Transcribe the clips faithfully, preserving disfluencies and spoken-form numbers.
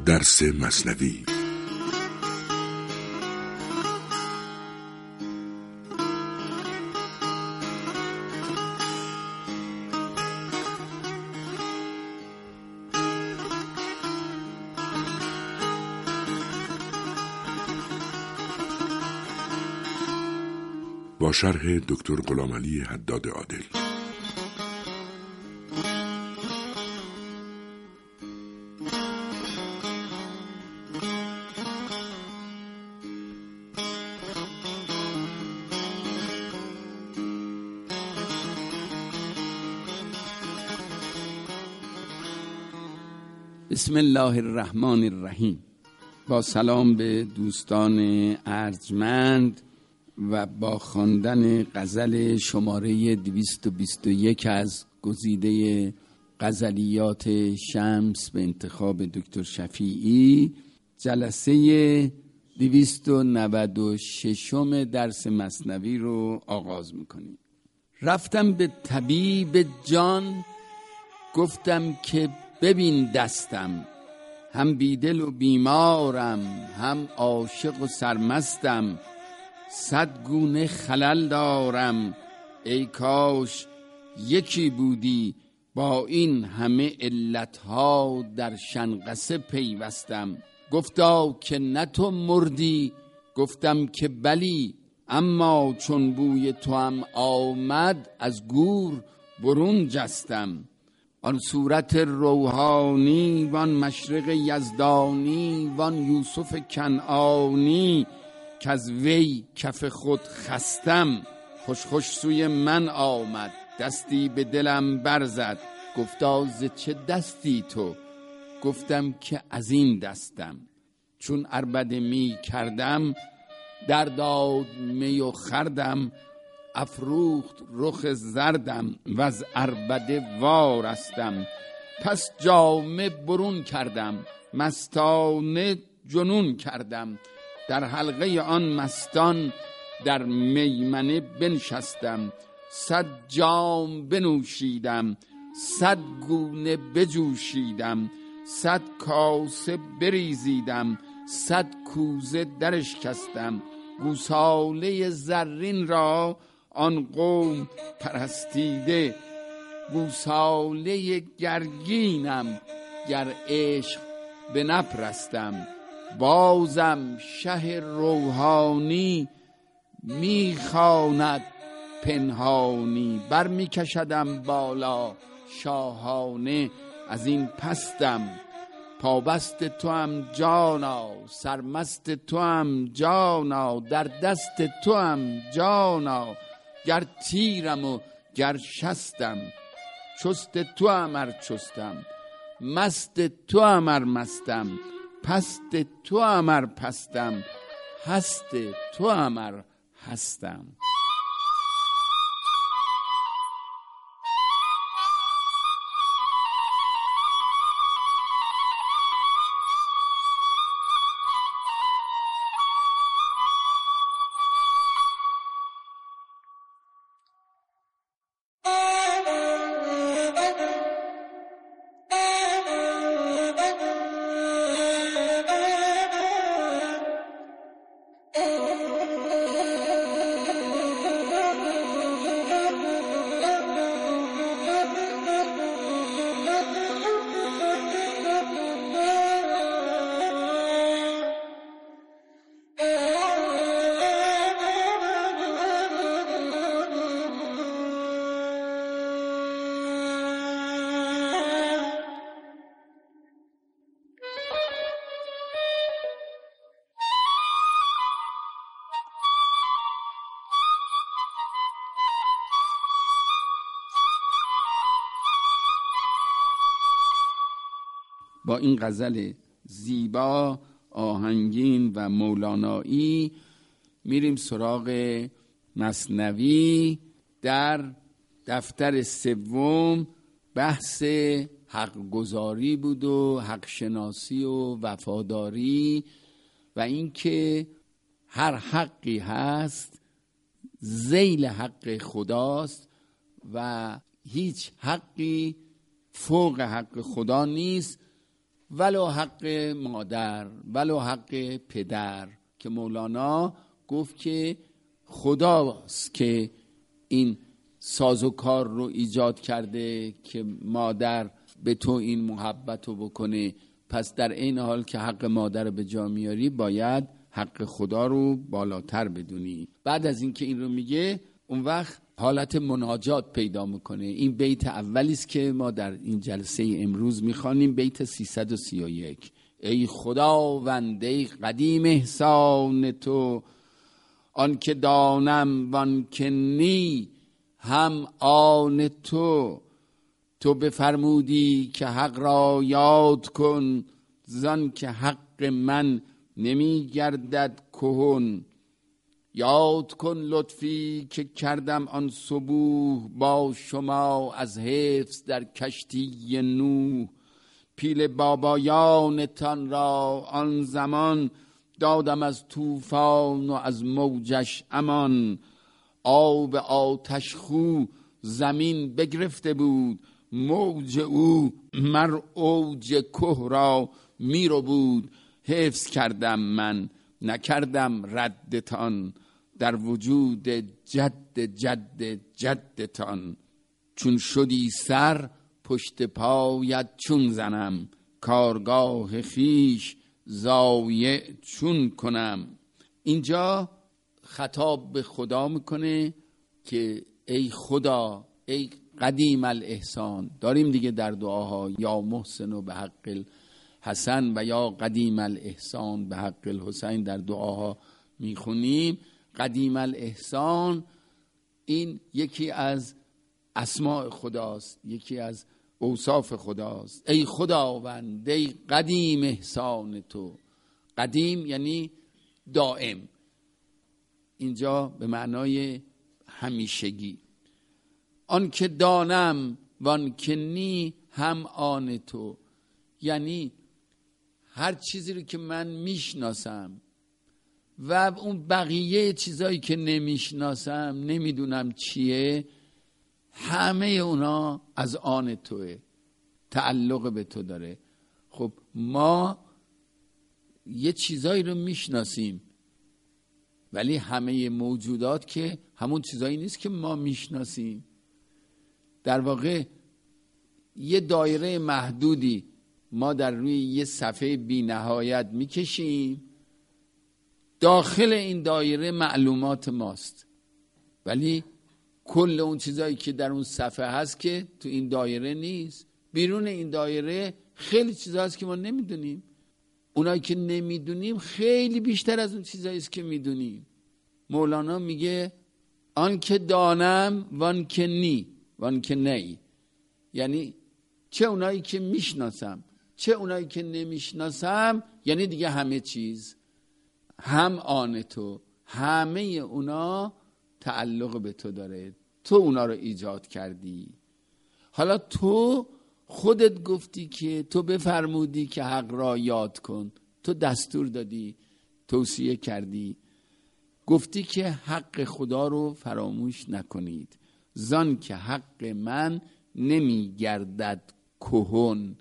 درس مثنوی. با شرح دکتر غلامعلی حداد عادل. بسم الله الرحمن الرحیم. با سلام به دوستان ارجمند و با خواندن غزل شماره دویست و بیست و یک از گزیده غزلیات شمس به انتخاب دکتر شفیعی، جلسه دویست و نود و ششم درس مثنوی رو آغاز میکنیم. رفتم به طبیب جان، گفتم که ببین دستم، هم بیدل و بیمارم، هم عاشق و سرمستم، صد گونه خلل دارم، ای کاش یکی بودی، با این همه علتها در شنقصه پیوستم. گفتا که نه تو مردی، گفتم که بلی، اما چون بوی تو هم آمد، از گور برون جستم. آن صورت روحانی، وان مشرق یزدانی، وان یوسف کنعانی، که از وی کف خود خستم. خوش خوش سوی من آمد، دستی به دلم برزد، گفتا ز چه دستی تو؟ گفتم که از این دستم. چون عربده می کردم، در داد می و خردم، افروخت رخ زردم، و از عربده وارستم. پس جامه برون کردم، مستانه جنون کردم، در حلقه آن مستان در میمنه بنشستم. صد جام بنوشیدم، صد گونه بجوشیدم، صد کاسه بریزیدم، صد کوزه درشکستم. گوساله زرین را آن قوم پرستیده، گوساله گرگینم گر عشق بنپرستم. بازم شه روحانی میخواند پنهانی، بر میکشدم بالا شاهانه از این پستم. پابست تو هم جانا، سرمست تو هم جانا، در دست تو هم جانا، گر تیرم و گر شستم. چست تو هم ار چستم، مست تو هم ار مستم، پست تو هم ار پستم، هست تو هم ار هستم. با این غزل زیبا، آهنگین و مولانایی میریم سراغ مثنوی. در دفتر سوم بحث حق گزاری بود و حق شناسی و وفاداری و اینکه هر حقی هست ذیل حق خداست و هیچ حقی فوق حق خدا نیست ولو حق مادر، ولو حق پدر، که مولانا گفت که خداست که این سازوکار رو ایجاد کرده که مادر به تو این محبت رو بکنه، پس در این حال که حق مادر رو به جا میاری باید حق خدا رو بالاتر بدونی. بعد از اینکه این رو میگه اون وقت حالت مناجات پیدا میکنه. این بیت اولی است که ما در این جلسه امروز میخوانیم، بیت سیصد و سی و یک. ای خداوند ای قدیم احسان تو، آن که دانم وان که نی هم آن تو. تو بفرمودی که حق را یاد کن، زان که حق من نمی گردد کهن. یاد کن لطفی که کردم آن صبوح، با شما از حفظ در کشتی نوح. پیل بابایانتان را آن زمان، دادم از طوفان و از موجش امان. آب آتش خو زمین بگرفته بود، موج او مر اوج که را می رو بود. حفظ کردم من نکردم ردتان، در وجود جد جد جدتان. چون شدی سر پشت پایت چون زنم، کارگاه خیش ضایع چون کنم. اینجا خطاب به خدا میکنه که ای خدا، ای قدیم الاحسان. داریم دیگه در دعاها یا محسن و به حق الحسن و یا قدیم الاحسان به حق الحسین در دعاها میخونیم. قدیم الاحسان این یکی از اسماء خداست، یکی از اوصاف خداست. ای خداوند ای قدیم احسان تو. قدیم یعنی دائم، اینجا به معنای همیشگی. آن که دانم وان که نی هم آن تو، یعنی هر چیزی رو که من میشناسم و اون بقیه چیزایی که نمیشناسم نمیدونم چیه، همه اونا از آن توه، تعلق به تو داره. خب ما یه چیزایی رو میشناسیم ولی همه موجودات که همون چیزایی نیست که ما میشناسیم. در واقع یه دایره محدودی ما در روی یه صفحه بی نهایت میکشیم، داخل این دایره معلومات ماست، ولی کل اون چیزایی که در اون صفحه هست که تو این دایره نیست. بیرون این دایره خیلی چیزا هست که ما نمیدونیم. اونایی که نمیدونیم خیلی بیشتر از اون چیزایی است که میدونیم. مولانا میگه آن که دانم وان که نی، وان که نی، یعنی چه اونایی که میشناسم چه اونایی که نمیشناسم، یعنی دیگه همه چیز هم آن تو، همه اونا تعلق به تو داره. تو اونا رو ایجاد کردی. حالا تو خودت گفتی که تو بفرمودی که حق را یاد کن، تو دستور دادی، توصیه کردی، گفتی که حق خدا رو فراموش نکنید، زان که حق من نمی گردد کهن.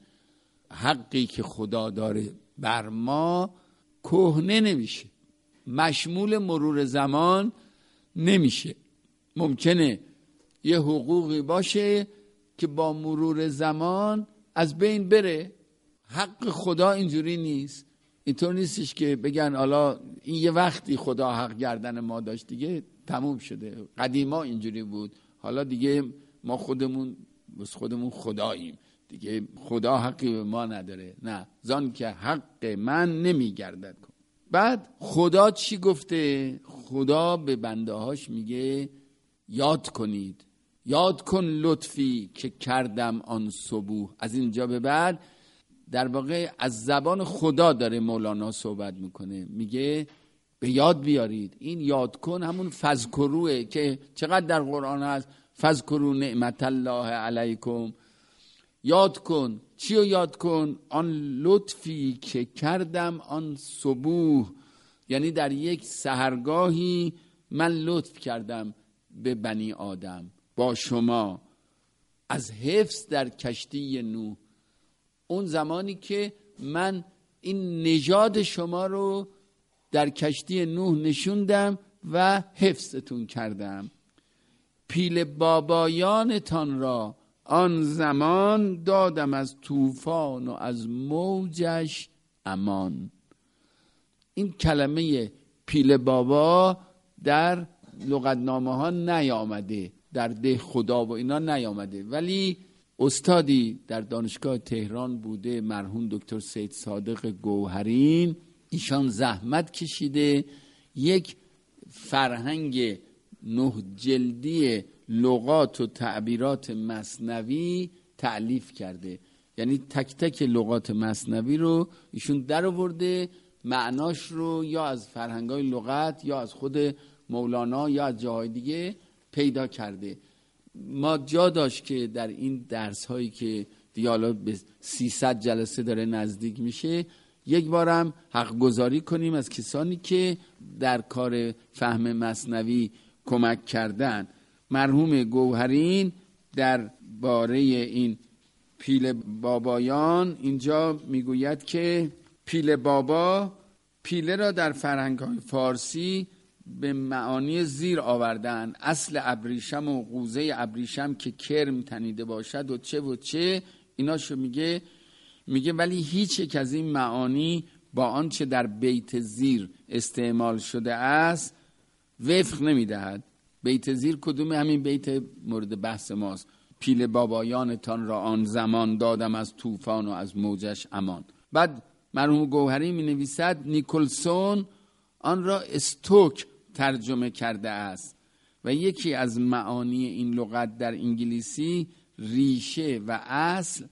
حقی که خدا داره بر ما کهنه نمیشه، مشمول مرور زمان نمیشه. ممکنه یه حقوقی باشه که با مرور زمان از بین بره. حق خدا اینجوری نیست. اینطور نیستش که بگن حالا این یه وقتی خدا حق گردن ما داشت دیگه تموم شده. قدیما اینجوری بود، حالا دیگه ما خودمون بس خودمون خداییم دیگه، خدا حقی به ما نداره. نه، زان که حق من نمیگردد. بعد خدا چی گفته؟ خدا به بنده هاش میگه یاد کنید، یاد کن لطفی که کردم آن صبوح. از اینجا به بعد در واقع از زبان خدا داره مولانا صحبت میکنه، میگه به یاد بیارید. این یاد کن همون فذکروه که چقدر در قرآن هست، فذکروا نعمت الله علیکم. یاد کن. چی رو یاد کن؟ آن لطفی که کردم آن صبوح، یعنی در یک سحرگاهی من لطف کردم به بنی آدم، با شما، از حفظ در کشتی نوح. اون زمانی که من این نژاد شما رو در کشتی نوح نشوندم و حفظتون کردم. پیل بابایانتان را آن زمان دادم از طوفان و از موجش امان. این کلمه پیل بابا در لغتنامه ها نیامده، در ده خدا و اینا نیامده، ولی استادی در دانشگاه تهران بوده مرحوم دکتر سید صادق گوهرین، ایشان زحمت کشیده یک فرهنگ نه جلدی لغات و تعبیرات مثنوی تألیف کرده. یعنی تک تک لغات مثنوی رو ایشون در آورده، معناش رو یا از فرهنگای لغت یا از خود مولانا یا از جاهای دیگه پیدا کرده. ما جا داشت که در این درس هایی که دیالا به سیصد جلسه داره نزدیک میشه، یک بارم حق گزاری کنیم از کسانی که در کار فهم مثنوی کمک کردن. مرحوم گوهرین در باره این پیل بابایان اینجا میگوید که پیل بابا، پیله را در فرهنگ‌های فارسی به معانی زیر آوردن: اصل ابریشم و قوزه ابریشم که کرم تنیده باشد و چه و چه، ایناشو میگه میگه ولی هیچ یک از این معانی با آنچه در بیت زیر استعمال شده است وفق نمیدهد. بیت زیر کدومه؟ همین بیت مورد بحث ماست: پیل بابایانتان را آن زمان دادم از طوفان و از موجش امان. بعد مرحوم گوهری می نویسد نیکلسون آن را استوک ترجمه کرده است و یکی از معانی این لغت در انگلیسی ریشه و اصل،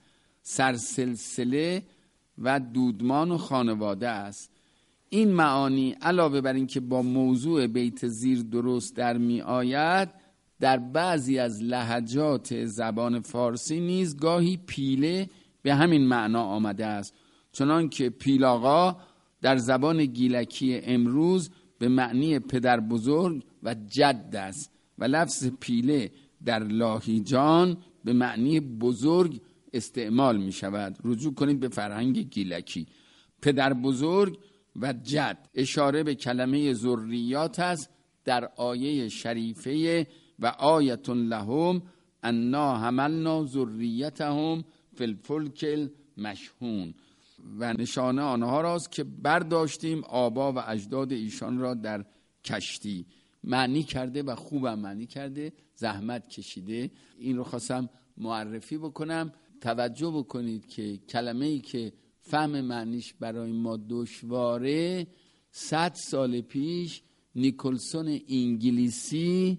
سرسلسله و دودمان و خانواده است. این معانی علاوه بر این که با موضوع بیت زیر درست در می آید، در بعضی از لهجات زبان فارسی نیز گاهی پیله به همین معنا آمده است، چنان که پیلاغا در زبان گیلکی امروز به معنی پدر بزرگ و جد است و لفظ پیله در لاهیجان به معنی بزرگ استعمال می شود. رجوع کنید به فرهنگ گیلکی. پدر بزرگ و جد اشاره به کلمه ذریات است در آیه شریفه و آیت لهم انا حملنا ذریتهم فی الفلک المشحون، و نشانه آنها راست که برداشتیم آبا و اجداد ایشان را در کشتی. معنی کرده و خوبم معنی کرده، زحمت کشیده. این رو خواستم معرفی بکنم. توجه بکنید که کلمه‌ای که فهم معنیش برای ما دشواره، صد سال پیش نیکلسون انگلیسی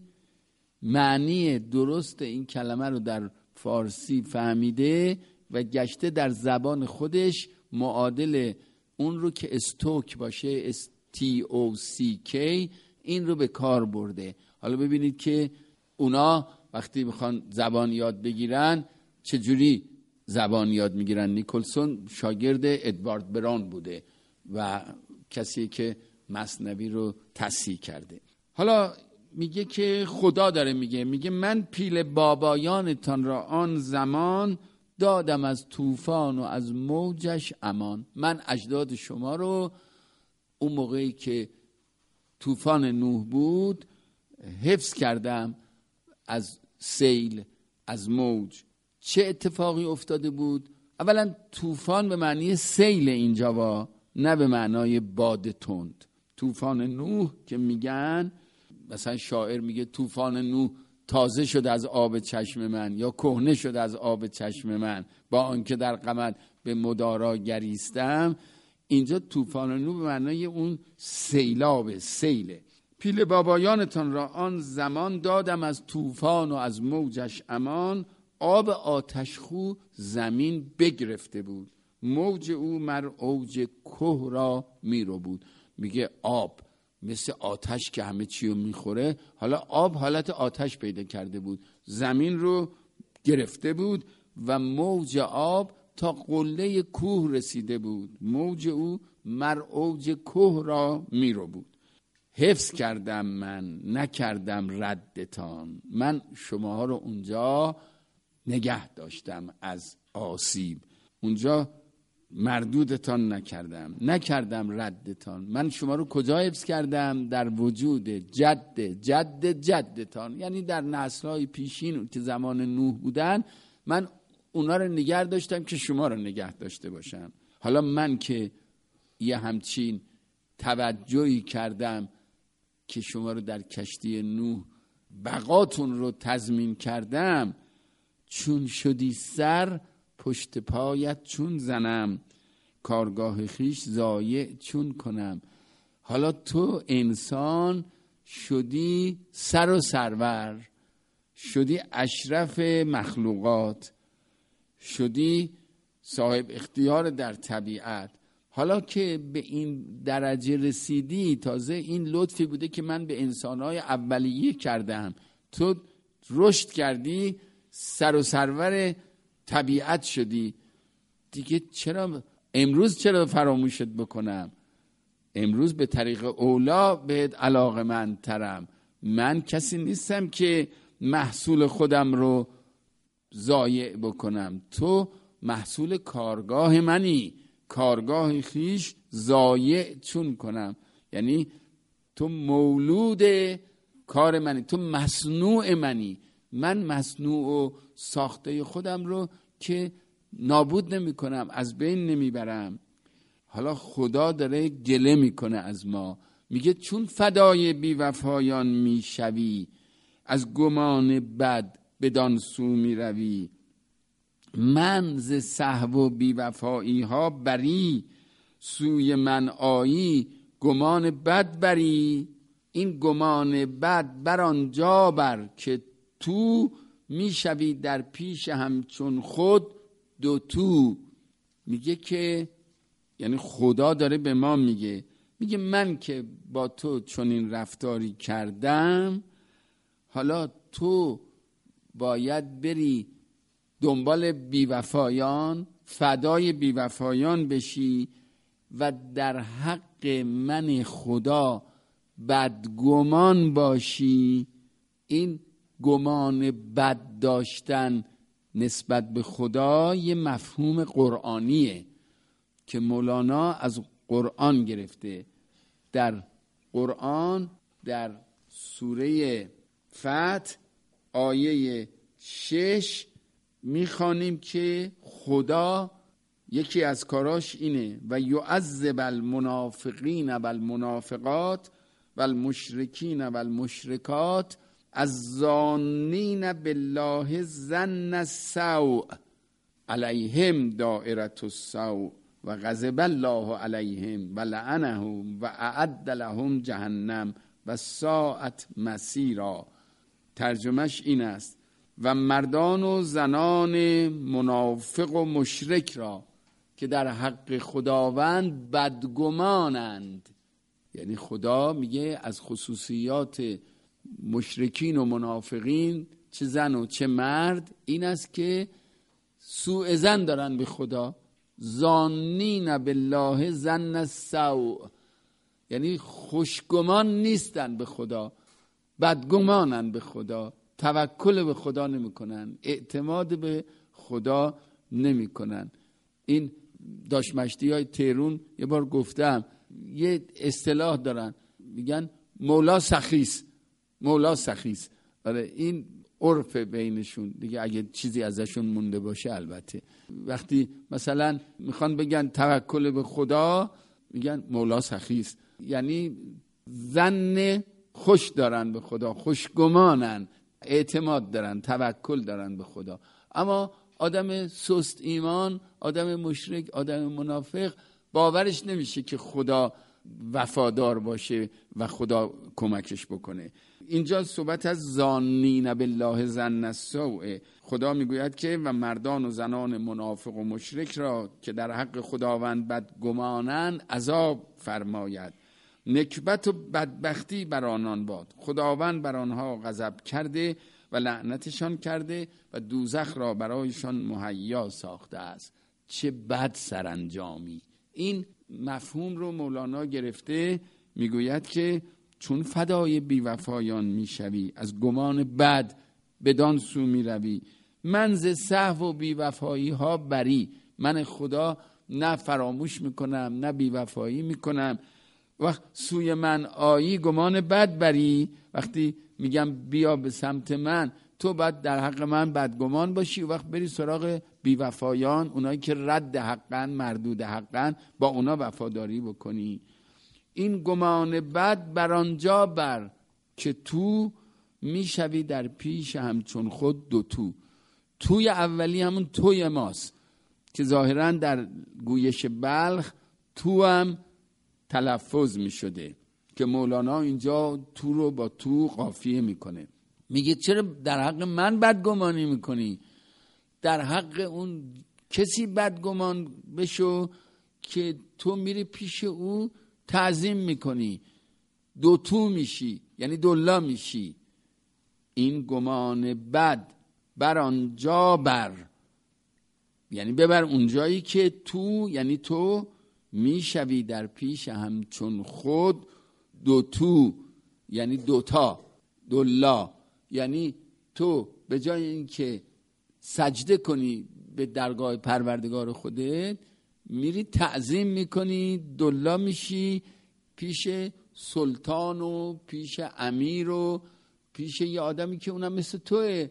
معنی درست این کلمه رو در فارسی فهمیده و گشته در زبان خودش معادل اون رو که استوک باشه، اس تی او سی کی، این رو به کار برده. حالا ببینید که اونا وقتی میخوان زبان یاد بگیرن چجوری زبان یاد میگیرن. نیکلسون شاگرد ادوارد بران بوده و کسی که مثنوی رو تصحیح کرده. حالا میگه که خدا داره میگه میگه من پیل بابایانتان را آن زمان دادم از طوفان و از موجش امان. من اجداد شما رو اون موقعی که طوفان نوح بود حفظ کردم از سیل، از موج. چه اتفاقی افتاده بود؟ اولا طوفان به معنی سیل اینجا با، نه به معنای باد تند. طوفان نوح که میگن، مثلا شاعر میگه طوفان نوح تازه شد از آب چشم من، یا کهنه شد از آب چشم من با آنکه در غمت به مدارا گریستم. اینجا طوفان نوح به معنای اون سیلاب، سیله. پیل بابایانتان را آن زمان دادم از طوفان و از موجش امان. آب آتشخو زمین بگرفته بود، موج او مر اوج کوه را میرو بود. میگه آب مثل آتش که همه چی رو میخوره، حالا آب حالت آتش پیدا کرده بود، زمین رو گرفته بود و موج آب تا قله کوه رسیده بود. موج او مر اوج کوه را میرو بود. حفظ کردم من نکردم ردتان، من شماها رو اونجا نگه داشتم از آسیب. اونجا مردودتان نکردم، نکردم ردتان. من شما رو کجا حفظ کردم؟ در وجود جد جد جدتان، یعنی در نسل‌های پیشین که زمان نوح بودن، من اونا رو نگه داشتم که شما رو نگه داشته باشم. حالا من که یه همچین توجهی کردم که شما رو در کشتی نوح بقاتون رو تضمین کردم، چون شدی سر پشت پایت چون زنم، کارگاه خیش ضایع چون کنم. حالا تو انسان شدی سر و سرور، شدی اشرف مخلوقات، شدی صاحب اختیار در طبیعت. حالا که به این درجه رسیدی، تازه این لطفی بوده که من به انسانهای اولیه کردم، تو رشد کردی، سر و سرور طبیعت شدی دیگه، چرا امروز چرا فراموشت بکنم؟ امروز به طریق اولا بهت علاقه‌مندترم. من کسی نیستم که محصول خودم رو ضایع بکنم، تو محصول کارگاه منی، کارگاه خیش ضایع چون کنم. یعنی تو مولود کار منی، تو مصنوع منی. من مصنوع و ساخته خودم رو که نابود نمی کنم، از بین نمی برم. حالا خدا داره گله میکنه از ما، میگه چون فدای بی وفایان می شوی، از گمان بد بدان سو می روی. من ز سهو و بی وفایی ها بری، سوی من آیی گمان بد بری. این گمان بد بر آنجا بر که تو میشوی در پیش همچون خود دو تو. میگه که یعنی خدا داره به ما میگه، میگه من که با تو چنین رفتاری کردم، حالا تو باید بری دنبال بیوفایان، فدای بیوفایان بشی و در حق من خدا بدگمان باشی. این گمان بد داشتن نسبت به خدا یه مفهوم قرآنیه که مولانا از قرآن گرفته. در قرآن در سوره فتح آیه شش میخوانیم که خدا یکی از کاراش اینه و یعذب المنافقین و المنافقات و المشرکین و المشرکات الظانین بالله ظن السوء علیهم دائرة السوء و غضب الله علیهم و لعنهم و اعد لهم جهنم و ساءت مسیرا. ترجمهش این است و مردان و زنان منافق و مشرک را که در حق خداوند بدگمانند. یعنی خدا میگه از خصوصیات مشرکین و منافقین، چه زن و چه مرد، این است که سوء ظن دارن به خدا. ظانین بالله ظن السوء، یعنی خوشگمان نیستن به خدا، بدگمانن به خدا، توکل به خدا نمی کنن، اعتماد به خدا نمی کنن. این داشمشتی های تهرون یه بار گفتم یه اصطلاح دارن، میگن مولا سخیس، مولا سخیس. آره این عرف بینشون دیگه، اگه چیزی ازشون مونده باشه البته. وقتی مثلا میخوان بگن توکل به خدا میگن مولا سخیس، یعنی ظن خوش دارن به خدا، خوشگمانن، اعتماد دارن، توکل دارن به خدا. اما آدم سست ایمان، آدم مشرک، آدم منافق باورش نمیشه که خدا وفادار باشه و خدا کمکش بکنه. اینجا صحبت از ظانین بالله ظن السوء. خدا میگوید که و مردان و زنان منافق و مشرک را که در حق خداوند بدگمانند عذاب فرماید. نکبت و بدبختی بر آنان باد، خداوند بر آنها غضب کرده و لعنتشان کرده و دوزخ را برایشان مهیا ساخته است. چه بد سرانجامی. این مفهوم رو مولانا گرفته، میگوید که چون فدای بیوفایان میشوی، از گمان بد بدان سو میروی. من ز سهو و بیوفایی ها بری، من خدا نه فراموش میکنم نه بیوفایی میکنم. وقت سوی من آیی گمان بد بری، وقتی میگم بیا به سمت من تو باید در حق من بدگمان باشی، وقت بری سراغ بیوفایان، اونایی که رد حقن مردود حقن، با اونا وفاداری بکنی. این گمان بد بر آنجا بر که تو میشوی در پیش همچون خود دو تو. توی اولی همون توی ماست که ظاهرا در گویش بلخ تو هم تلفظ می شده که مولانا اینجا تو رو با تو قافیه میکنه. میگه چرا در حق من بدگمانی میکنی؟ در حق اون کسی بدگمان بشو که تو میری پیش او تعظیم میکنی، دو تو میشی، یعنی دولا میشی. این گمان بد بر آنجا بر، یعنی ببر اونجایی که تو، یعنی تو میشوی در پیش همچون خود دو تو، یعنی دوتا، دولا، یعنی تو به جای اینکه سجده کنی به درگاه پروردگار خودت میری تعظیم میکنی، دولا میشی پیش سلطان و پیش امیر و پیش یه آدمی که اونم مثل توه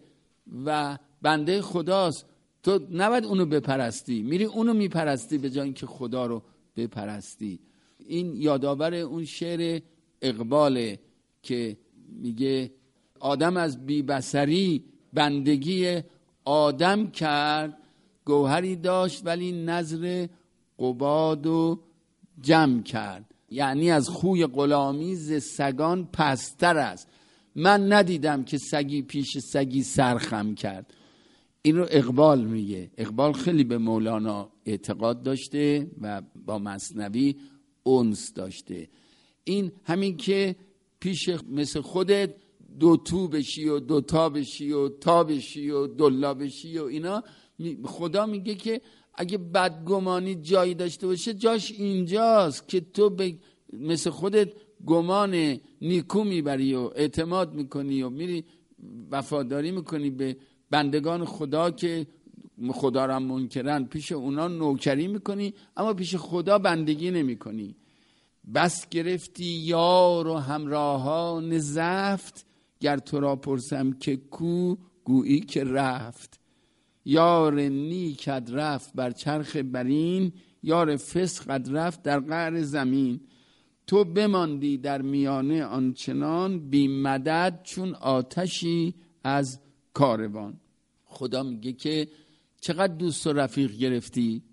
و بنده خداست. تو نباید اونو بپرستی، میری اونو میپرستی به جای اینکه خدا رو بپرستی. این یادآور اون شعر اقباله که میگه آدم از بی بصری بندگی آدم کرد، گوهری داشت ولی نظر قباد و جمع کرد. یعنی از خوی غلامی ز سگان پستر است. من ندیدم که سگی پیش سگی سرخم کرد. این رو اقبال میگه. اقبال خیلی به مولانا اعتقاد داشته و با مثنوی انس داشته. این همین که پیش مثل خودت دو تو بشی و دو تا بشی و تا بشی و دولا بشی و اینا، خدا میگه که اگه بدگمانی جایی داشته باشه جاش اینجاست که تو به مثل خودت گمان نیکو میبری و اعتماد میکنی و میری وفاداری میکنی به بندگان خدا که خدا را منکرن، پیش اونا نوکری میکنی اما پیش خدا بندگی نمیکنی. بس گرفتی یار و همراهان زفت، گر تو را پرسم که کو گویی که رفت. یار نیکت رفت بر چرخ برین، یار فسقت رفت در قعر زمین. تو بماندی در میانه آنچنان، بی مدد چون آتشی از کاروان. خدا میگه که چقدر دوست و رفیق گرفتی،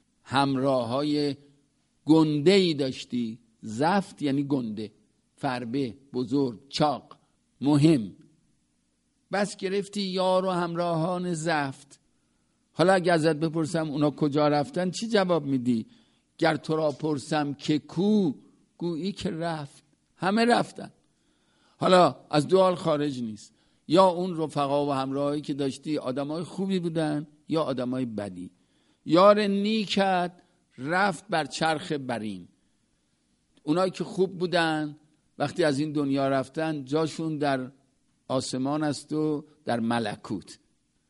همراه های گنده ای داشتی. زفت یعنی گنده، فربه، بزرگ، چاق، مهم. بس گرفتی یار و همراهان زفت. حالا اگه ازت بپرسم اونا کجا رفتن چی جواب میدی؟ گر تو را پرسم که کو گویی که رفت. همه رفتن. حالا از دو حال خارج نیست، یا اون رفقا و همراهایی که داشتی آدمای خوبی بودن یا آدمای بدی. یار نیکت رفت بر چرخ برین. اونایی که خوب بودن وقتی از این دنیا رفتن جاشون در آسمان است و در ملکوت.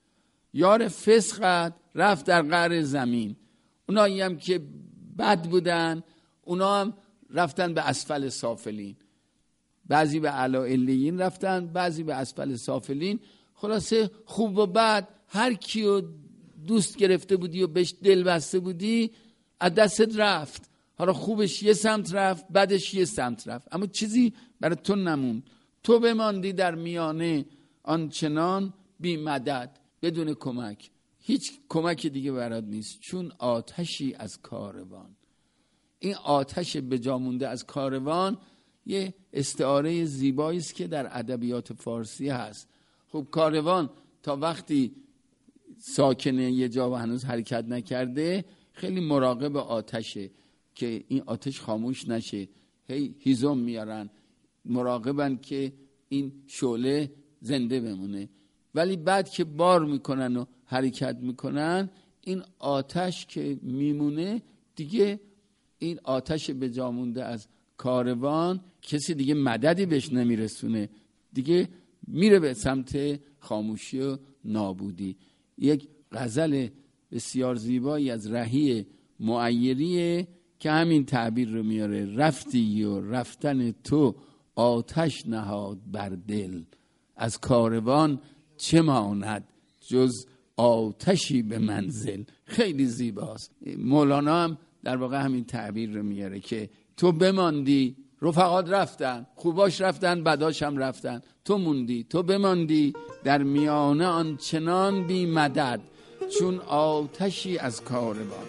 یار فسقت رفت در قعر زمین. اونایی هم که بد بودن اونا هم رفتن به اسفل سافلین. بعضی به اعلی علیین رفتن، بعضی به اسفل سافلین. خلاصه خوب و بد هر کیو دوست گرفته بودی و بهش دل بسته بودی از دستت رفت. حالا خوبش یه سمت رفت، بدش یه سمت رفت، اما چیزی برای تو نموند. تو بماندی در میانه آنچنان بی مدد، بدون کمک. هیچ کمک دیگه برات نیست، چون آتشی از کاروان. این آتش به جا مونده از کاروان یه استعاره زیبایی است که در ادبیات فارسی هست. خب کاروان تا وقتی ساکنه یه جا و هنوز حرکت نکرده خیلی مراقب آتشه که این آتش خاموش نشه. هی هیزم میارن، مراقبن که این شعله زنده بمونه. ولی بعد که بار میکنن و حرکت میکنن این آتش که میمونه دیگه، این آتش به جا مونده از کاروان کسی دیگه مددی بهش نمیرسونه، دیگه میره به سمت خاموشی و نابودی. یک غزل بسیار زیبایی از رهی معیریه که همین تعبیر رو میاره. رفتی و رفتن تو آتش نهاد بر دل، از کاروان چه ماند جز آتشی به منزل. خیلی زیباست. مولانا هم در واقع همین تعبیر رو میاره که تو بماندی، رفقات رفتن، خوباش رفتن، بداش هم رفتن، تو موندی، تو بماندی در میانه آنچنان بی مدد چون آتشی از کاروان.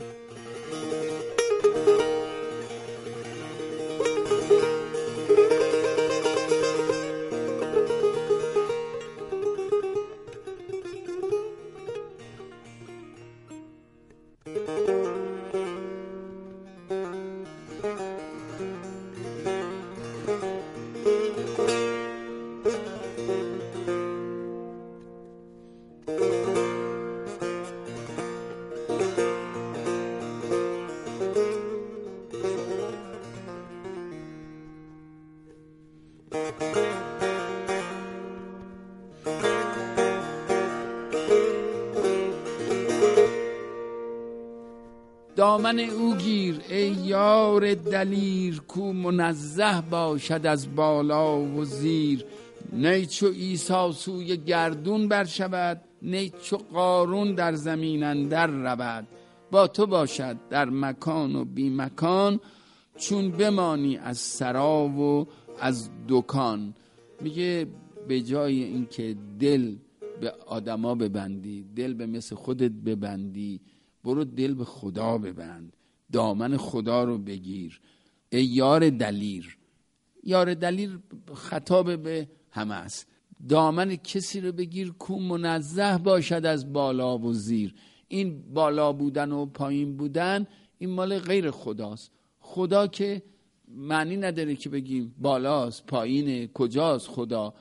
دامن او گیر ای یار دلیر، کو منزه باشد از بالا و زیر. نی چو عیسی سوی گردون برشود، نی چو قارون در زمین اندر رود. با تو باشد در مکان و بی مکان، چون بمانی از سرا و از دکان. میگه به جای اینکه دل به آدما ببندی، دل به مثل خودت ببندی، برو دل به خدا ببند، دامن خدا رو بگیر. ای یار دلیر، یار دلیر خطاب به همه است. دامن کسی رو بگیر کو منزه باشد از بالا و زیر. این بالا بودن و پایین بودن این مال غیر خداست. خدا که معنی نداره که بگیم بالاست پایینه، کجاست خدا.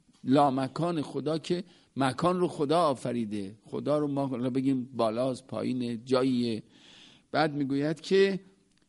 لامکان خدا که مکان رو خدا آفریده، خدا رو ما بگیم بالاست پایینه جاییه. بعد میگوید که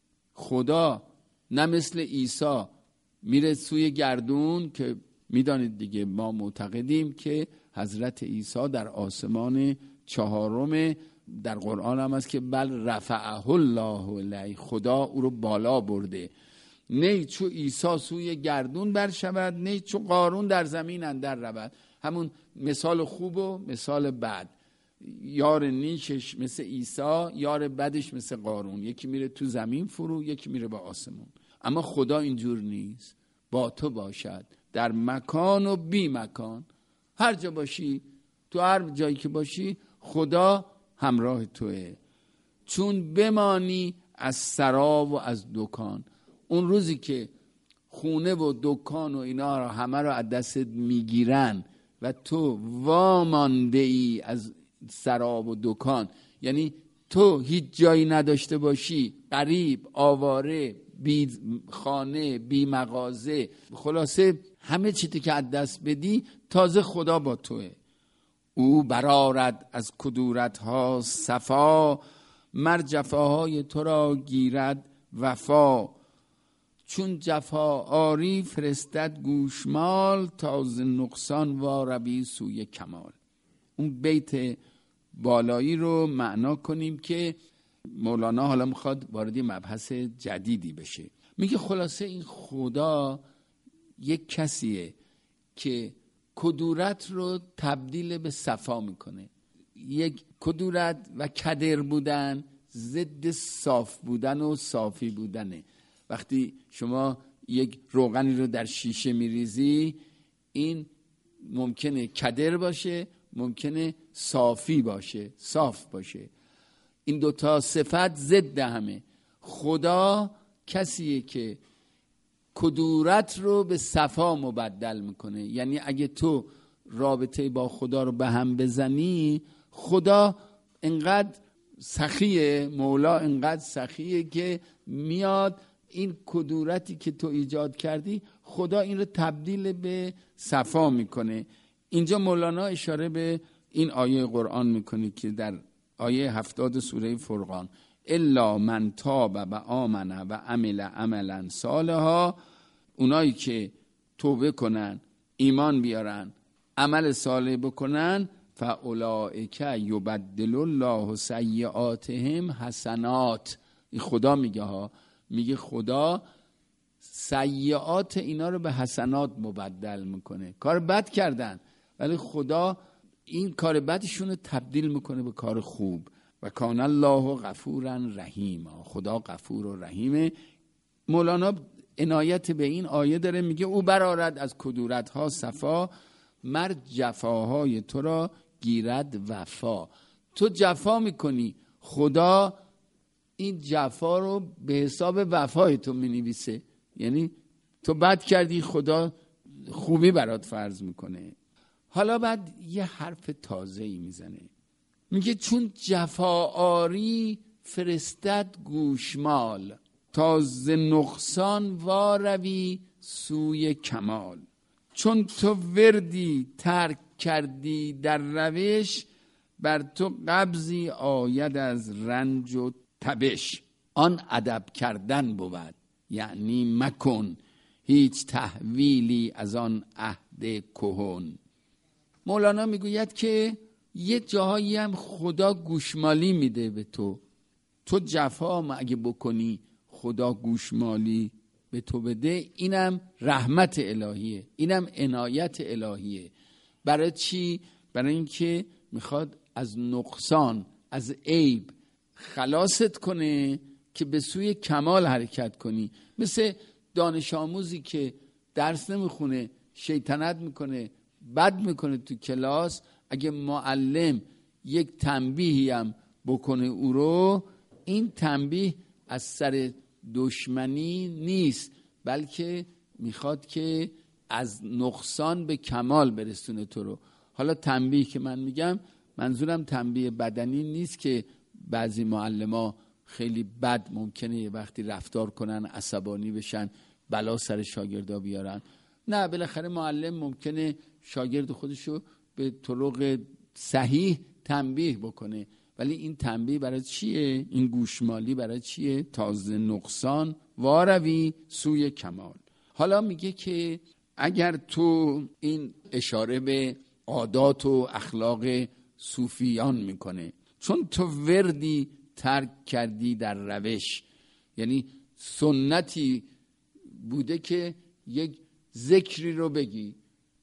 خدا نه مثل عیسی میره سوی گردون، که میدانید دیگه ما معتقدیم که حضرت عیسی در آسمان چهارم در قرآن هم هست که بل رفعه الله الیه، خدا او رو بالا برده. نه چو عیسی سوی گردون برشود، نه چو قارون در زمین اندر رود. همون مثال خوب و مثال بد. یار نیکش مثل عیسی، یار بدش مثل قارون. یکی میره تو زمین فرو، یکی میره به آسمون. اما خدا اینجور نیست. با تو باشد در مکان و بی مکان. هر جا باشی، تو هر جایی که باشی، خدا همراه توه. چون بمانی از سرا و از دکان. اون روزی که خونه و دکان و اینا رو همه رو از دستت میگیرن و تو وامانده ای از سرا و دکان، یعنی تو هیچ جایی نداشته باشی، غریب، آواره، بی خانه، بی مغازه، خلاصه همه چیزی که از دست بدی، تازه خدا با توه. او برآرد از کدورت‌ها صفا، مر جفاهای تو را گیرد وفا. چون جفا آری فرستد گوشمال، تازه نقصان واربی سوی کمال. اون بیت بالایی رو معنا کنیم که مولانا حالا میخواد وارد مبحث جدیدی بشه. میگه خلاصه این خدا یک کسیه که کدورت رو تبدیل به صفا میکنه. یک کدورت و کدر بودن ضد صاف بودن و صافی بودنه. وقتی شما یک روغنی رو در شیشه میریزی، این ممکنه کدر باشه، ممکنه صافی باشه، صاف باشه. این دوتا صفت ضد همه. خدا کسیه که کدورت رو به صفا مبدل میکنه. یعنی اگه تو رابطه با خدا رو به هم بزنی، خدا انقدر سخیه، مولا انقدر سخیه که میاد این کدورتی که تو ایجاد کردی، خدا این رو تبدیل به صفا میکنه. اینجا مولانا اشاره به این آیه قرآن میکنه که در آیه هفتاد سوره فرقان، الا من تاب و آمن و عمل عملا صالحا. اونایی که توبه کنن، ایمان بیارن، عمل صالح بکنن، فاولئک یبدل الله سیئاتهم حسنات. این خدا میگه ها، میگه خدا سیئات اینا رو به حسنات مبدل میکنه. کار بد کردن ولی خدا این کار بدشون رو تبدیل میکنه به کار خوب. و کان الله غفورا رحیما، خدا غفور و رحیمه. مولانا عنایت به این آیه داره، میگه او برآرد از کدورت‌ها صفا، مرد جفاهای تو را گیرد وفا. تو جفا میکنی، خدا این جفا رو به حساب وفای تو مینویسه. یعنی تو بد کردی، خدا خوبی برات فرض میکنه. حالا بعد یه حرف تازه‌ای میزنه، میگه چون جفا آری فرستد گوشمال، تا ز نقصان واروی سوی کمال. چون تو وردی ترک کردی در روش، بر تو قبضی آید از رنج و تبش. آن ادب کردن بود، یعنی مکن هیچ تحویلی از آن عهد کهن. مولانا میگوید که یه جاهایی هم خدا گوشمالی میده به تو. تو جفا اگه بکنی خدا گوشمالی به تو بده، اینم رحمت الهیه، اینم عنایت الهیه. برای چی؟ برای اینکه میخواد از نقصان، از عیب خلاصت کنه که به سوی کمال حرکت کنی. مثل دانش آموزی که درس نمیخونه، شیطنت میکنه، بد میکنه تو کلاس، اگه معلم یک تنبیهی هم بکنه او رو، این تنبیه از سر دشمنی نیست، بلکه میخواد که از نقصان به کمال برسونه تو رو. حالا تنبیه که من میگم منظورم تنبیه بدنی نیست که بعضی معلما خیلی بد ممکنه یه وقتی رفتار کنن، عصبانی بشن، بلا سر شاگردا بیارن. نه، بالاخره معلم ممکنه شاگرد خودشو به طرق صحیح تنبیه بکنه، ولی این تنبیه برای چیه؟ این گوشمالی برای چیه؟ تازه نقصان واروی سوی کمال. حالا میگه که اگر تو، این اشاره به عادات و اخلاق صوفیان میکنه، چون تو وردی ترک کردی در روش، یعنی سنتی بوده که یک ذکری رو بگی،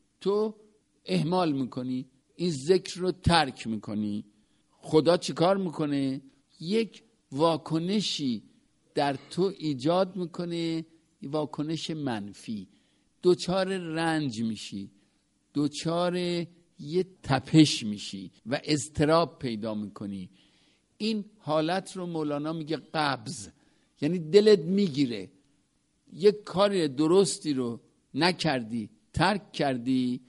تو اهمال میکنی، این ذکر رو ترک میکنی. خدا چی کار میکنه؟ یک واکنشی در تو ایجاد میکنه، واکنش منفی. دوچار رنج میشی، دوچار یه تپش میشی و اضطراب پیدا میکنی. این حالت رو مولانا میگه قبض، یعنی دلت میگیره، یک کار درستی رو نکردی، ترک کردی،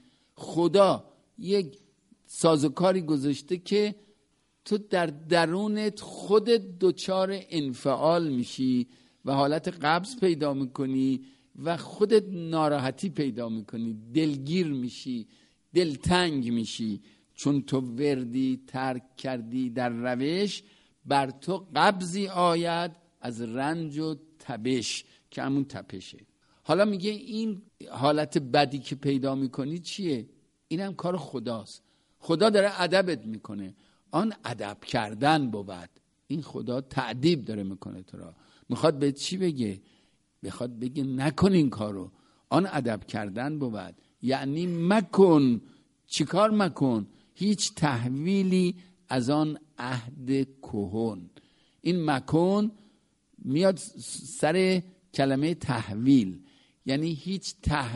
خدا یک سازوکاری گذاشته که تو در درونت خودت دوچار انفعال میشی و حالت قبض پیدا میکنی و خودت ناراحتی پیدا میکنی، دلگیر میشی، دلتنگ میشی. چون تو وردی ترک کردی در روش، بر تو قبضی آید از رنج و تبش، که همون تپشه. حالا میگه این حالت بدی که پیدا میکنی چیه؟ اینم کار خداست. خدا داره ادبت میکنه، آن ادب کردن بود. این خدا تعذیب داره میکنه تو را. میخواد به چی بگه؟ میخواد بگه نکن این کارو. آن ادب کردن بود، یعنی مکن. چی کار مکن؟ هیچ تحویلی از آن عهد کهن. این مکن میاد سر کلمه تحویل، یعنی هیچ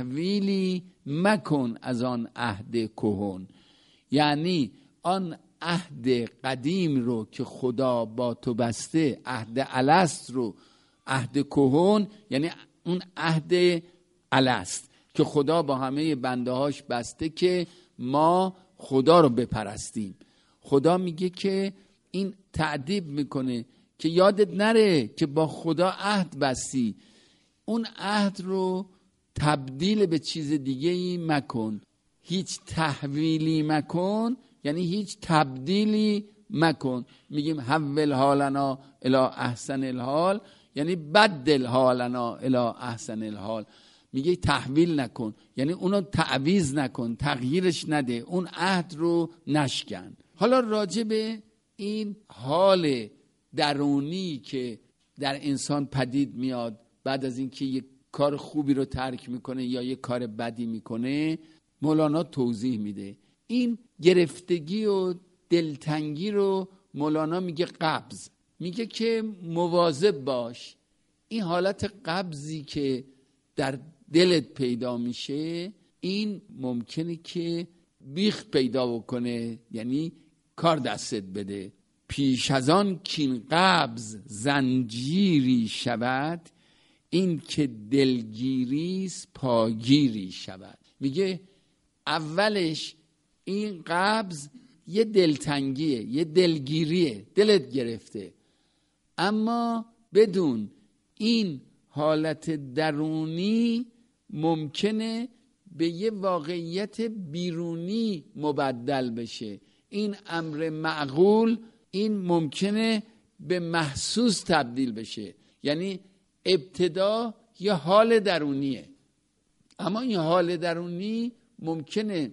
تحویلی مکن از آن عهد کهن. یعنی آن عهد قدیم رو که خدا با تو بسته، عهد الست رو، عهد کهن یعنی اون عهد الست که خدا با همه بنده هاش بسته که ما خدا رو بپرستیم. خدا میگه که این تعذیب میکنه که یادت نره که با خدا عهد بستی، اون عهد رو تبدیل به چیز دیگه ای مکن. هیچ تحویلی مکن، یعنی هیچ تبدیلی مکن. میگیم حول حالنا الی احسن الحال، یعنی بدل حالنا الی احسن الحال. میگه تحویل نکن، یعنی اونو تعویض نکن، تغییرش نده، اون عهد رو نشکن. حالا راجع به این حال درونی که در انسان پدید میاد بعد از اینکه یک کار خوبی رو ترک میکنه یا یک کار بدی میکنه، مولانا توضیح میده. این گرفتگی و دلتنگی رو مولانا میگه قبض، میگه که مواظب باش. این حالت قبضی که در دلت پیدا میشه این ممکنه که بیخ پیدا بکنه، یعنی کار دستت بده. پیش از آن کین قبض زنجیری شود، این که دلگیریست پاگیری شود. میگه اولش این قبض یه دلتنگیه، یه دلگیریه، دلت گرفته، اما بدون این حالت درونی ممکنه به یه واقعیت بیرونی مبدل بشه. این امر معقول این ممکنه به محسوس تبدیل بشه، یعنی ابتدا یه حال درونیه، اما این حال درونی ممکنه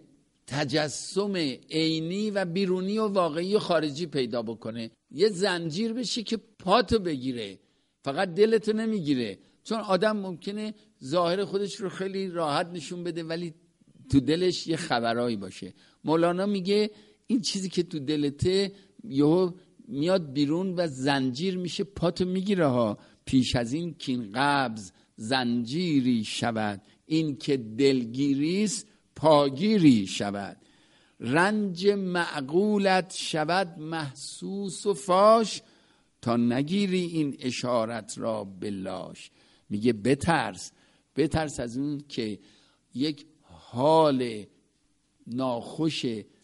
تجسم عینی و بیرونی و واقعی و خارجی پیدا بکنه، یه زنجیر بشه که پاتو بگیره، فقط دلتو نمیگیره. چون آدم ممکنه ظاهر خودش رو خیلی راحت نشون بده ولی تو دلش یه خبرایی باشه. مولانا میگه این چیزی که تو دلته یهو میاد بیرون و زنجیر میشه، پاتو میگیره ها. پیش از این کین قبض زنجیری شود، این که دلگیریست پاگیری شود. رنج معقولت شود محسوس و فاش، تا نگیری این اشارت را بلاش. میگه بترس، بترس از اون که یک حال ناخوش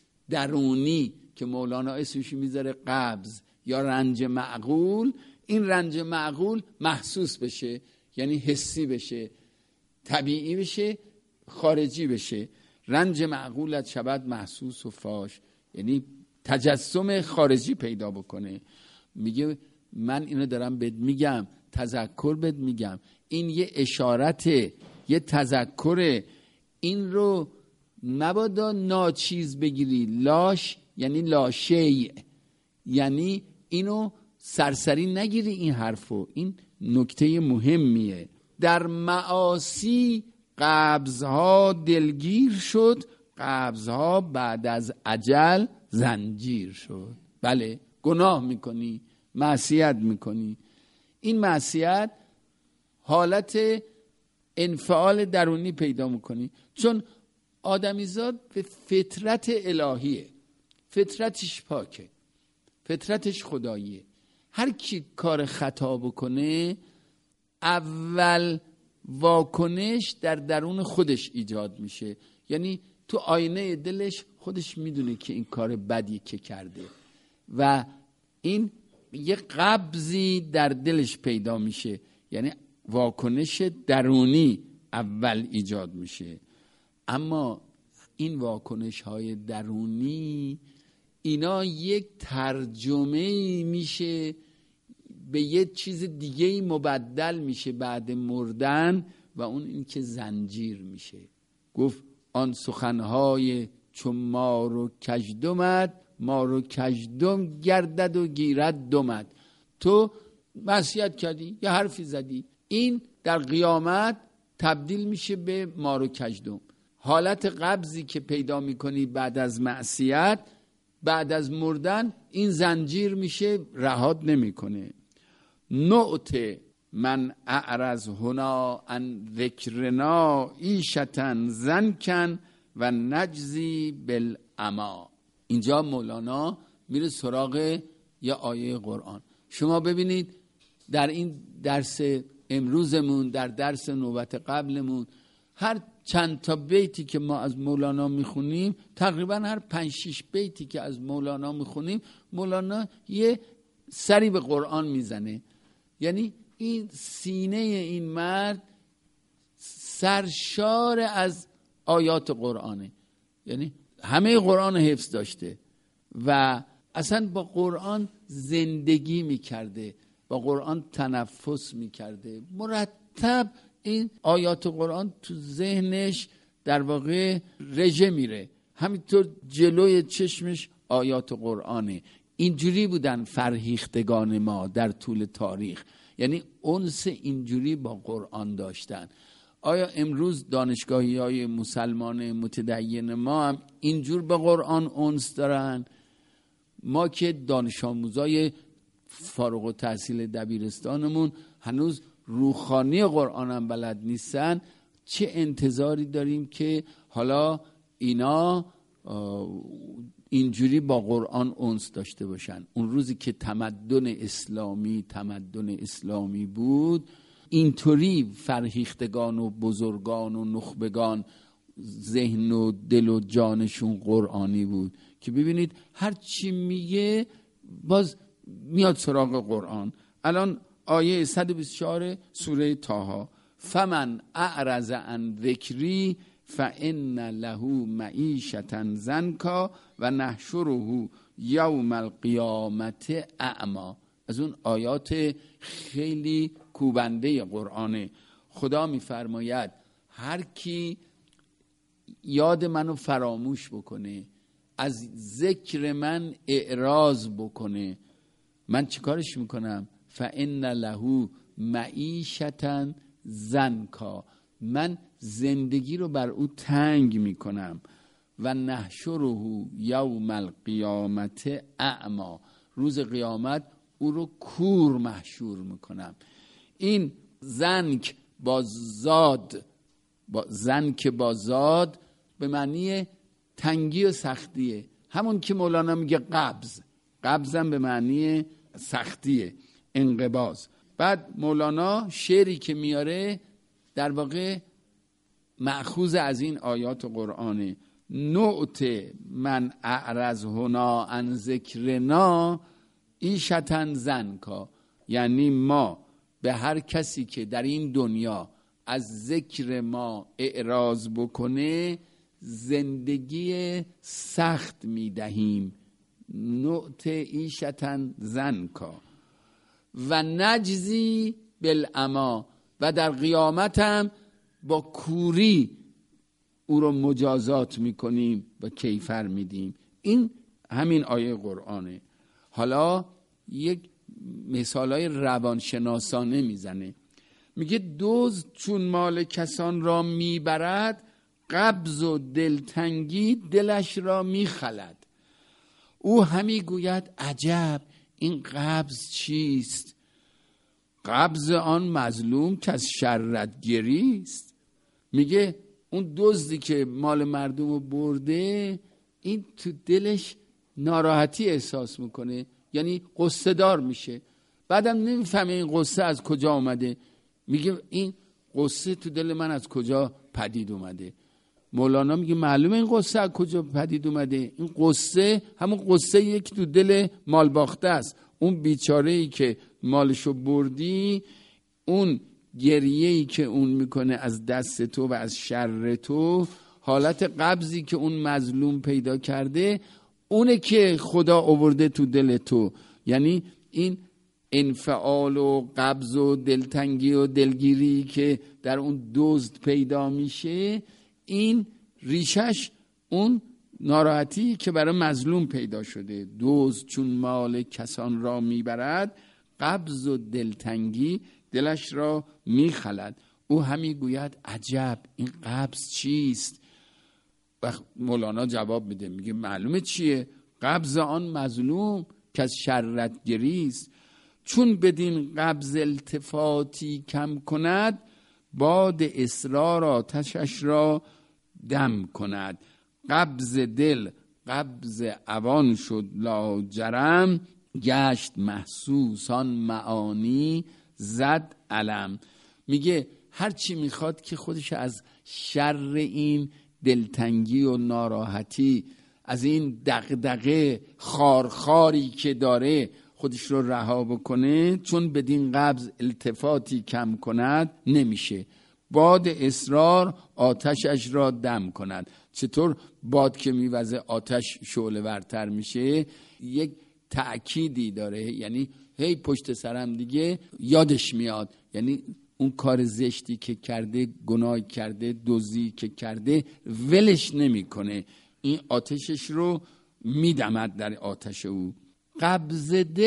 درونی که مولانا اسمش میذاره قبض یا رنج معقول، این رنج معقول محسوس بشه، یعنی حسی بشه، طبیعی بشه، خارجی بشه. رنج معقولت شود محسوس و فاش، یعنی تجسم خارجی پیدا بکنه. میگه من اینو دارم بهت میگم، تذکر بهت میگم، این یه اشارته، یه تذکره، این رو نبادا ناچیز بگیری. لاش یعنی لاشیء، یعنی اینو سرسری نگیری این حرفو. این نکته مهمیه. در معاصی قبضها دلگیر شد، قبضها بعد از اجل زنجیر شد. بله، گناه میکنی، معصیت میکنی، این معصیت حالت انفعال درونی پیدا میکنی، چون آدمیزاد به فطرت الهیه، فطرتش پاکه، فطرتش خداییه. هر کی کار خطا بکنه اول واکنش در درون خودش ایجاد میشه، یعنی تو آینه دلش خودش میدونه که این کار بدی که کرده و این یه قبضی در دلش پیدا میشه، یعنی واکنش درونی اول ایجاد میشه. اما این واکنش های درونی اینا یک ترجمه میشه به یه چیز دیگه مبدل میشه بعد مردن و اون این که زنجیر میشه. گفت آن سخنهای چون مار و کژدمت، مار و کژدم گردد و گیرد دمت. تو معصیت کردی، یه حرفی زدی، این در قیامت تبدیل میشه به مار و کژدم. حالت قبضی که پیدا میکنی بعد از معصیت، بعد از مردن این زنجیر میشه، رهات نمیکنه. نعت من اعرض هنا ان ذکرنا عیشتن زنکن و نجزی بالاما. اینجا مولانا میره سراغ یه آیه قرآن. شما ببینید در این درس امروزمون، در درس نوبت قبلمون، هر چند تا بیتی که ما از مولانا میخونیم، تقریبا هر پنج شش بیتی که از مولانا میخونیم، مولانا یه سری به قرآن میزنه. یعنی این سینه این مرد سرشار از آیات قرآنه، یعنی همه قرآن حفظ داشته و اصلا با قرآن زندگی میکرده، با قرآن تنفس میکرده، مرتب این آیات قرآن تو ذهنش در واقع رژه میره، همینطور جلوی چشمش آیات قرآنه. اینجوری بودن فرهیختگان ما در طول تاریخ، یعنی انس اینجوری با قرآن داشتن. آیا امروز دانشگاهی های مسلمان متدین ما هم اینجور به قرآن انس دارن؟ ما که دانش آموزای فارغ التحصیل دبیرستانمون هنوز روخانی قرآن هم بلد نیستن، چه انتظاری داریم که حالا اینا اینجوری با قرآن انس داشته باشن؟ اون روزی که تمدن اسلامی تمدن اسلامی بود، اینطوری فرهیختگان و بزرگان و نخبگان ذهن و دل و جانشون قرآنی بود که ببینید هر چی میگه باز میاد سراغ قرآن. الان آیه صد و بیست و چهار سوره طه: فمن اعرض عن ذکری فان له معیشة ضنکا و نحشره یوم القیامت اعمی. از اون آیات خیلی کوبنده قرآنه. خدا میفرماید هر کی یاد منو فراموش بکنه، از ذکر من اعراض بکنه، من چیکارش میکنم؟ فان له معیشة ضنکا، من زندگی رو بر او تنگ میکنم. و نحشره یوم القیامت اعمی، روز قیامت او رو کور محشور میکنم. این زنک با زاد، با زنک با زاد به معنی تنگی و سختیه، همون که مولانا میگه قبض، قبضم به معنی سختیه، انقباض. بعد مولانا شعری که میاره در واقع مأخوذ از این آیات قرآنه: نعت من اعرض هنا عن ذکرنا عیشة ضنکا، یعنی ما به هر کسی که در این دنیا از ذکر ما اعراض بکنه زندگی سخت میدهیم. نعت عیشة ضنکا و نجزی بالعمی، و در قیامت هم با کوری او رو مجازات میکنیم و کیفر میدیم. این همین آیه قرآنه. حالا یک مثالای روانشناسانه میزنه، میگه دزد چون مال کسان را میبرد، قبض و دلتنگی دلش را میخلد. او همی گوید عجب این قبض چیست؟ قبض آن مظلوم که از شرت گریست. میگه اون دزدی که مال مردم رو برده، این تو دلش ناراحتی احساس میکنه، یعنی قصه دار میشه. بعدم نمیفهمه این قصه از کجا اومده. میگه این قصه تو دل من از کجا پدید اومده؟ مولانا میگه معلومه این قصه از کجا پدید اومده. این قصه همون قصه یک تو دل مال باخته است. اون بیچاره‌ای که مالشو بردی، اون گریه‌ای که اون میکنه از دست تو و از شر تو، حالت قبضی که اون مظلوم پیدا کرده، اونه که خدا آورده تو دل تو. یعنی این انفعال و قبض و دلتنگی و دلگیری که در اون دزد پیدا میشه، این ریشش اون ناراحتی که برای مظلوم پیدا شده. دزد چون مال کسان را میبرد، قبض و دلتنگی دلش را میخلد. او همی گوید عجب این قبض چیست؟ و مولانا جواب میده، میگه معلومه چیه؟ قبض آن مظلوم که از شرت گریست. چون بدین قبض التفاتی کم کند، باد اصرار آتشش را دم کند. قبض دل قبض اوان شد لاجرم، گشت محسوس آن معانی زد علم. میگه هر چی میخواد که خودش از شر این دلتنگی و ناراحتی، از این دغدغه خارخاری که داره خودش رو رها بکنه، چون بدین قبض التفاتی کم کند نمیشه. باد اصرار آتشش را دم کند. چطور باد که میوزه آتش شعله ورتر میشه؟ یک تأکیدی داره، یعنی هی پشت سرم دیگه یادش میاد، یعنی اون کار زشتی که کرده، گناه کرده، دزدی که کرده، ولش نمیکنه، این آتشش رو میدمد در آتش او. قبض دل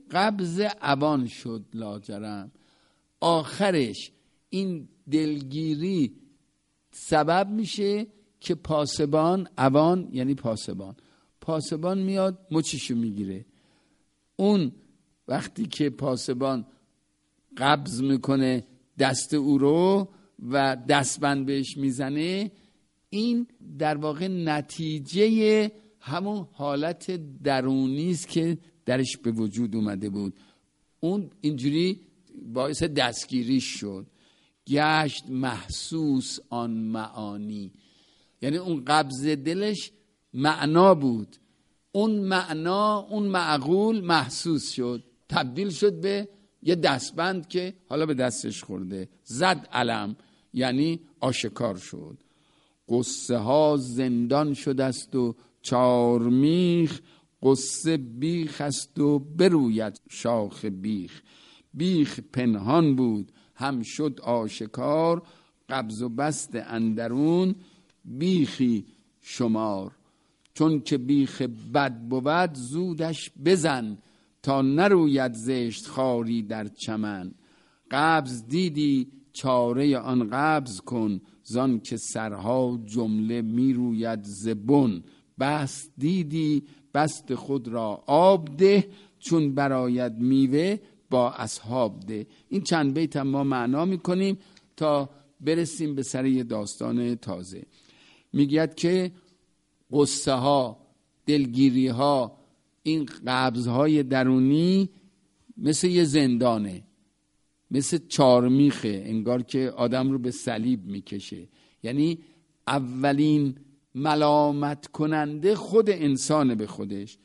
قبض عوان شد لاجرم. آخرش این دلگیری سبب میشه که پاسبان، عوان یعنی پاسبان، پاسبان میاد مچشو میگیره. اون وقتی که پاسبان قبض میکنه دست او رو و دستبند بهش میزنه، این در واقع نتیجه همون حالت درونی است که درش به وجود اومده بود. اون اینجوری باعث دستگیری شد، گشت محسوس آن معانی، یعنی اون قبض دلش معنا بود، اون معنا، اون معقول محسوس شد، تبدیل شد به یه دستبند که حالا به دستش خورده. زد علم یعنی آشکار شد. قصه ها زندان شد است و چارمیخ، قصه بیخ است و بروید شاخ بیخ. بیخ پنهان بود هم شد آشکار، قبض و بست اندرون بیخی شمار. چون که بیخ بد بود زودش بزن، تا نروید زشت خاری در چمن. قبض دیدی چاره آن قبض کن، زان که سرها جمله می روید زبون. بست دیدی بست خود را آب ده، چون براید میوه با اصحاب ده. این چند بیت هم ما معنا میکنیم تا برسیم به سر یه داستان تازه. میگید که قصه ها، دلگیری ها، این قبض های درونی مثل یه زندانه، مثل چارمیخه، انگار که آدم رو به صلیب میکشه. یعنی اولین ملامت کننده خود انسان به خودش.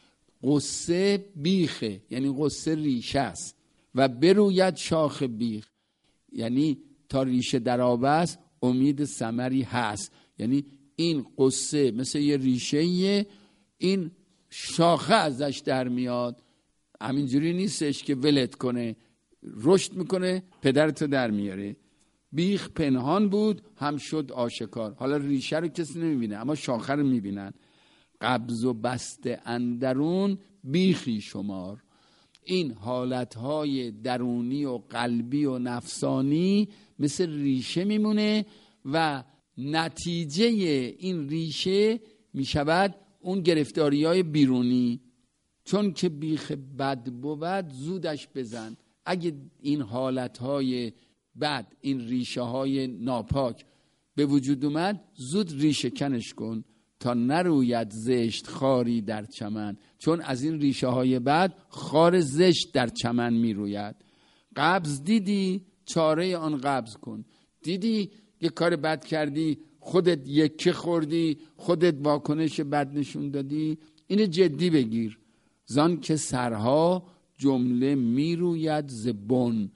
قصه بیخه یعنی قصه ریشه است و بروید شاخ بیخ یعنی تا ریشه در آب است امید ثمری هست. یعنی این قصه مثل یه ریشه، این شاخه ازش در میاد، همینجوری نیستش که ولت کنه، رشد میکنه پدرتو در میاره. بیخ پنهان بود هم شد آشکار. حالا ریشه رو کسی نمیبینه اما شاخه رو میبینن. قبض و بست اندرون بیخی شمار. این حالتهای درونی و قلبی و نفسانی مثل ریشه میمونه و نتیجه این ریشه میشود اون گرفتاری های بیرونی. چون که بیخ بد بود زودش بزن. اگه این حالتهای بد، این ریشه های ناپاک به وجود اومد، زود ریشه کنش کن تا نروید زشت خاری در چمن. چون از این ریشه های بد خار زشت در چمن می روید. قبض دیدی چاره آن قبض کن. دیدی یه کار بد کردی، خودت یکی خوردی، خودت واکنش بد نشون دادی، اینو جدی بگیر. زان که سرها جمله می روید زبون.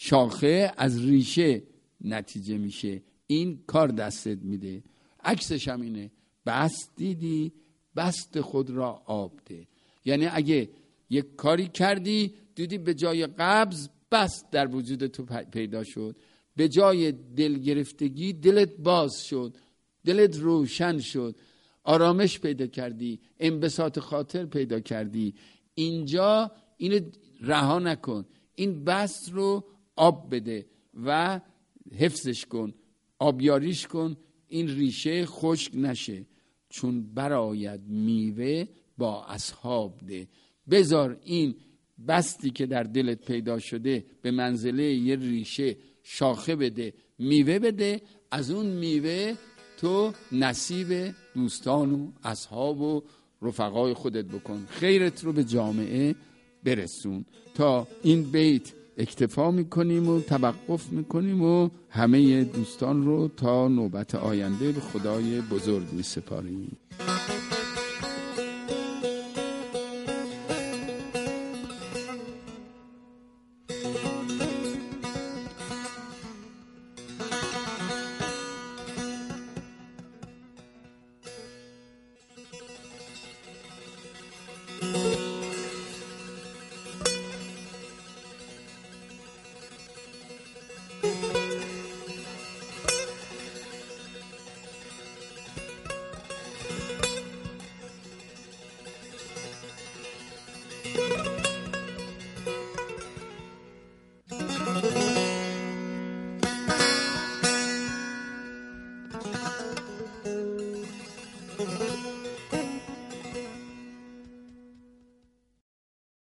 شاخه از ریشه نتیجه میشه، این کار دستت میده. عکسش هم اینه، بست دیدی بست خود را آب ده. یعنی اگه یک کاری کردی دیدی به جای قبض بست در وجود تو پیدا شد، به جای دل گرفتگی دلت باز شد، دلت روشن شد، آرامش پیدا کردی، انبساط خاطر پیدا کردی. اینجا اینو رها نکن، این بست رو آب بده و حفظش کن، آبیاریش کن، این ریشه خشک نشه. چون براید میوه با اصحاب ده. بذار این بستی که در دلت پیدا شده به منزله یه ریشه شاخه بده، میوه بده. از اون میوه تو نصیب دوستان و اصحاب و رفقای خودت بکن، خیرت رو به جامعه برسون. تا این بیت اکتفا میکنیم و توقف میکنیم و همه دوستان رو تا نوبت آینده به خدای بزرگ میسپاریم.